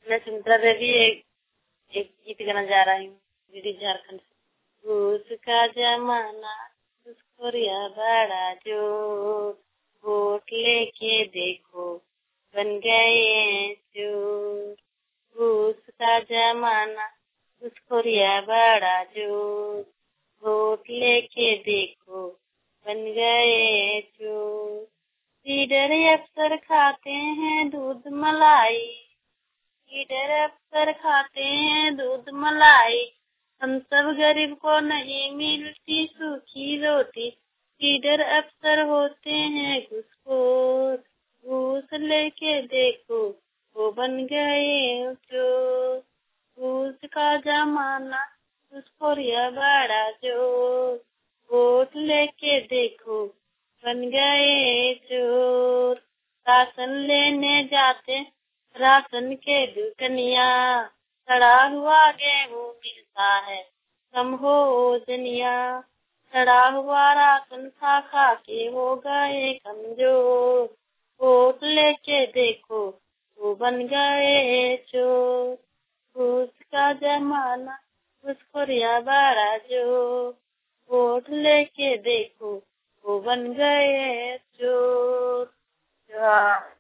मैं सुमित्रा देवी एक गीत गाना जा रही हूँ दीदी झारखंड से। घूस का जमाना घूसखोरिया बड़ा जोर, वोट लेके देखो बन गए चोर। घूस का जमाना घूसखोरिया बड़ा जोर, वोट लेके देखो बन गए चोर। लीडर अफसर खाते हैं दूध मलाई, लीडर अफसर खाते हैं दूध मलाई, हम सब गरीब को नहीं मिलती सूखी रोटी। लीडर अफसर होते हैं घूसखोर, घूस लेके देखो वो बन गए चोर। घूस का जमाना घूसखोरिया बड़ा जोर, वोट लेके देखो बन गए चोर। राशन लेने जाते राशन के दुकनिया, सड़ा हुआ गेहूं मिलता है कम हो ओजनिया। सड़ा हुआ राशन खा खा के हो गए कमजोर, वोट लेके देखो वो बन गए चोर। घूस का जमाना घूसखोरिया बड़ा जोर, वोट लेके देखो वो बन गए चोर।